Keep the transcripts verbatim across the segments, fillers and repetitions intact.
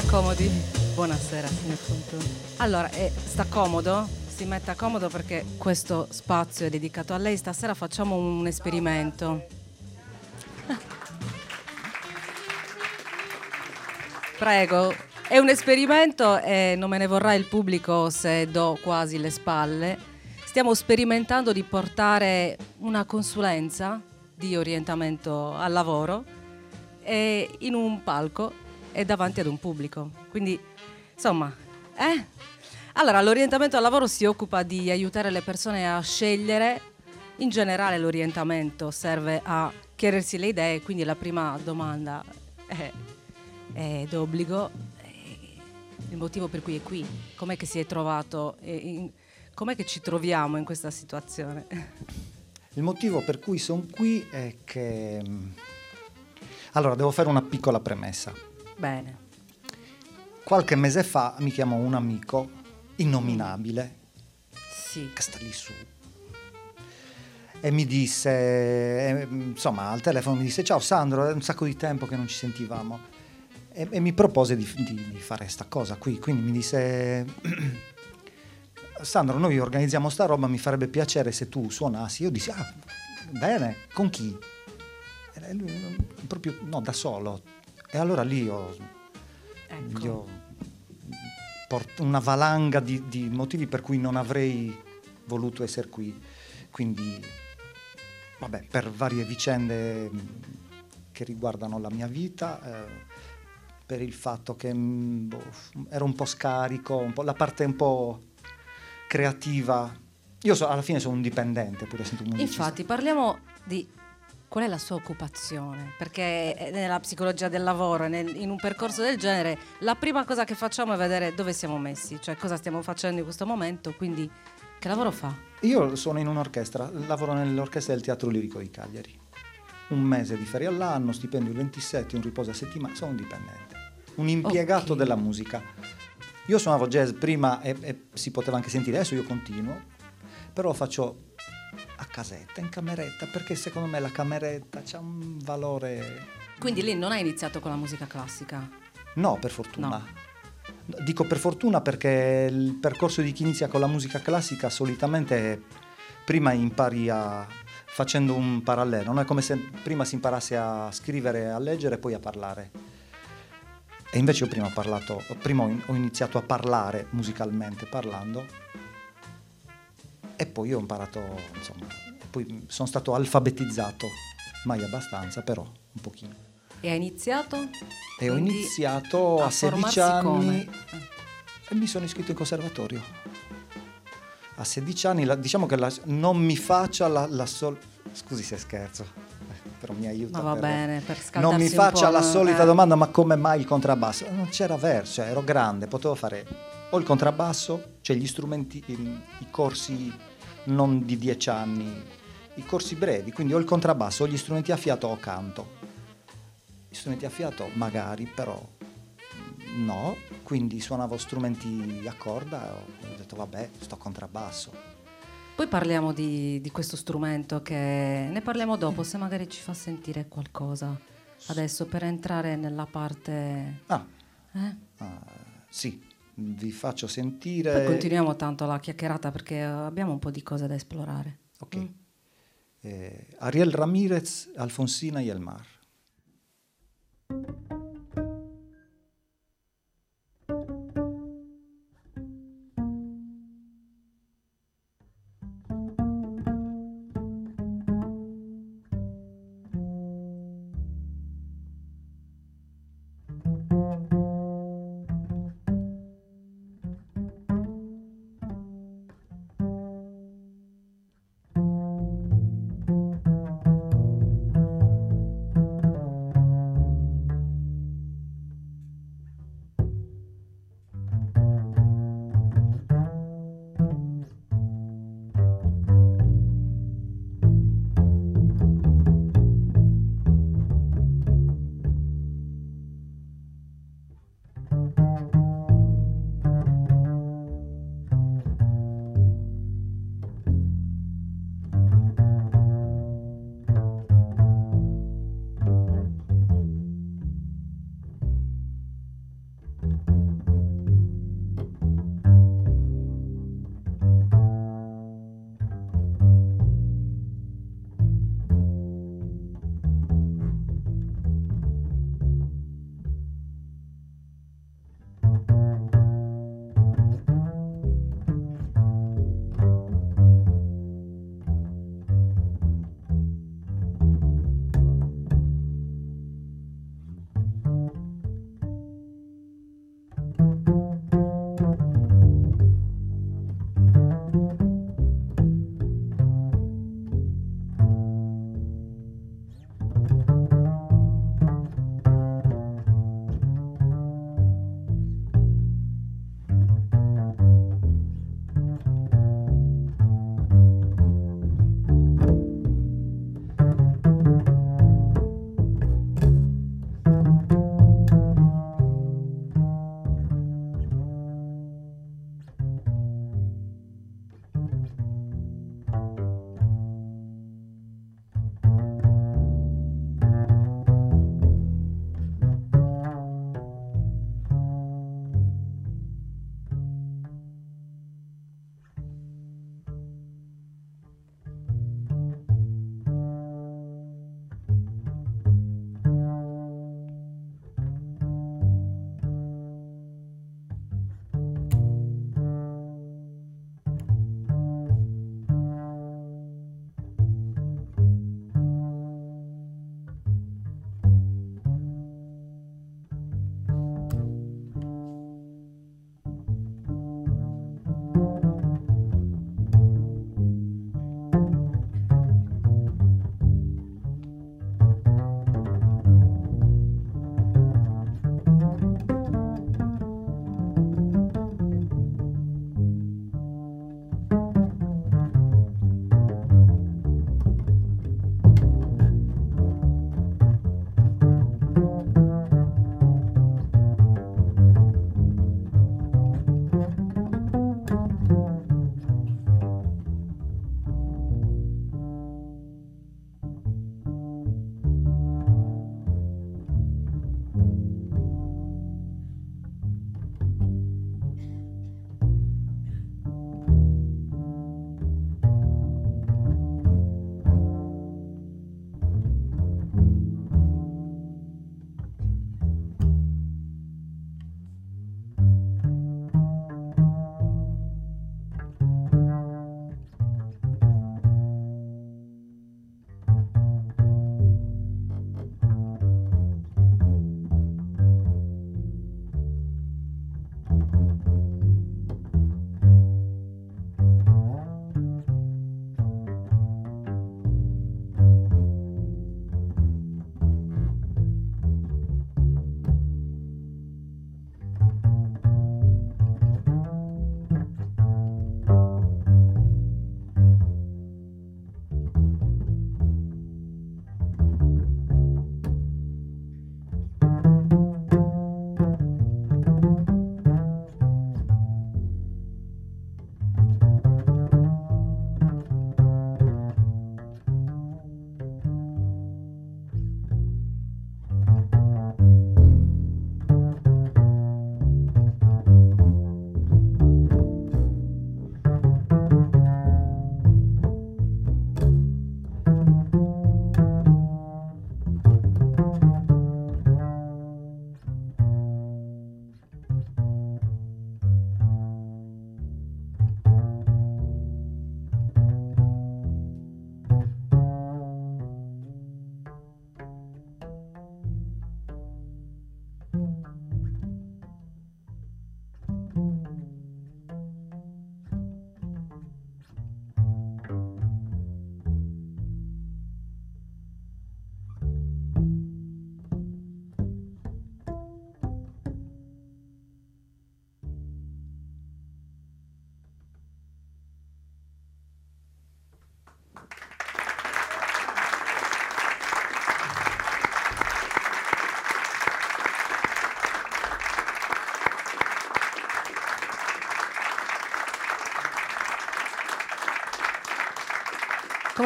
Comodi? Buonasera, signor Fontone. Allora, eh, sta comodo? Si metta comodo perché questo spazio è dedicato a lei. Stasera facciamo un esperimento. Prego. È un esperimento e non me ne vorrà il pubblico se do quasi le spalle. Stiamo sperimentando di portare una consulenza di orientamento al lavoro e in un palco e davanti ad un pubblico. Quindi, insomma, eh? Allora, l'orientamento al lavoro si occupa di aiutare le persone a scegliere. In generale l'orientamento serve a chiarirsi le idee, quindi la prima domanda è, è d'obbligo. Il motivo per cui è qui? Com'è che si è trovato? In, com'è che ci troviamo in questa situazione? Il motivo per cui sono qui è che... Allora, devo fare una piccola premessa. Bene. Qualche mese fa mi chiamò un amico innominabile, sì. che sta lì su, e mi disse, eh, insomma, al telefono mi disse: ciao Sandro, è un sacco di tempo che non ci sentivamo, e, e mi propose di, di, di fare sta cosa qui. Quindi mi disse: Sandro, noi organizziamo sta roba, mi farebbe piacere se tu suonassi. Io dissi: ah, bene, con chi? E lui, proprio, no, da solo. E allora lì ho, ecco. io porto una valanga di, di motivi per cui non avrei voluto essere qui. Quindi, vabbè, per varie vicende che riguardano la mia vita, eh, per il fatto che boh, ero un po' scarico, un po', la parte un po' creativa. Io so, alla fine sono un dipendente, pur essendo un musicista. Infatti, parliamo di qual è la sua occupazione, perché nella psicologia del lavoro, nel, in un percorso del genere, la prima cosa che facciamo è vedere dove siamo messi, cioè cosa stiamo facendo in questo momento, quindi che lavoro fa? Io sono in un'orchestra, lavoro nell'orchestra del Teatro Lirico di Cagliari. Un mese di ferie all'anno, stipendio il ventisette, un riposo a settimana, sono un dipendente, un impiegato okay. della musica. Io suonavo jazz prima e, e si poteva anche sentire, adesso io continuo, però faccio a casetta, in cameretta, perché secondo me la cameretta c'ha un valore. Quindi lì non hai iniziato con la musica classica? No, per fortuna. No. Dico per fortuna perché il percorso di chi inizia con la musica classica solitamente prima impari a facendo un parallelo, non è come se prima si imparasse a scrivere, a leggere e poi a parlare. E invece io prima ho parlato, prima ho iniziato a parlare musicalmente parlando. E poi ho imparato, insomma, poi sono stato alfabetizzato, mai abbastanza, però un pochino. E hai iniziato? E ho iniziato a, a sedici anni come? E mi sono iscritto in conservatorio. A sedici anni, la, diciamo che la, non mi faccia la, la sol... Scusi se scherzo, però mi aiuta. Ma va per... bene, per scaldarsi non mi faccia un po', la solita eh. domanda, ma come mai il contrabbasso? Non c'era verso, cioè, ero grande, potevo fare o il contrabbasso, cioè gli strumenti, i, i corsi non di dieci anni, i corsi brevi, quindi o il contrabbasso o gli strumenti a fiato o canto. Gli strumenti a fiato magari, però no, quindi suonavo strumenti a corda e ho detto vabbè, sto contrabbasso. Poi parliamo di, di questo strumento, che ne parliamo dopo, se magari ci fa sentire qualcosa adesso per entrare nella parte... Ah, eh? ah sì. Vi faccio sentire. Poi continuiamo tanto la chiacchierata perché abbiamo un po' di cose da esplorare. Ok. Mm. Eh, Ariel Ramirez, Alfonsina y el mar.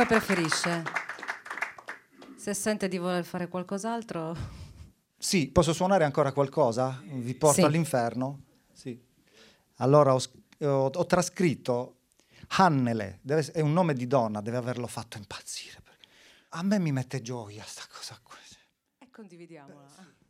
come preferisce. Se sente di voler fare qualcos'altro... Sì, posso suonare ancora qualcosa? Vi porto sì. all'inferno? Sì. Allora ho, ho, ho trascritto Hannele, deve, è un nome di donna, deve averlo fatto impazzire. A me mi mette gioia sta cosa qua. E condividiamola.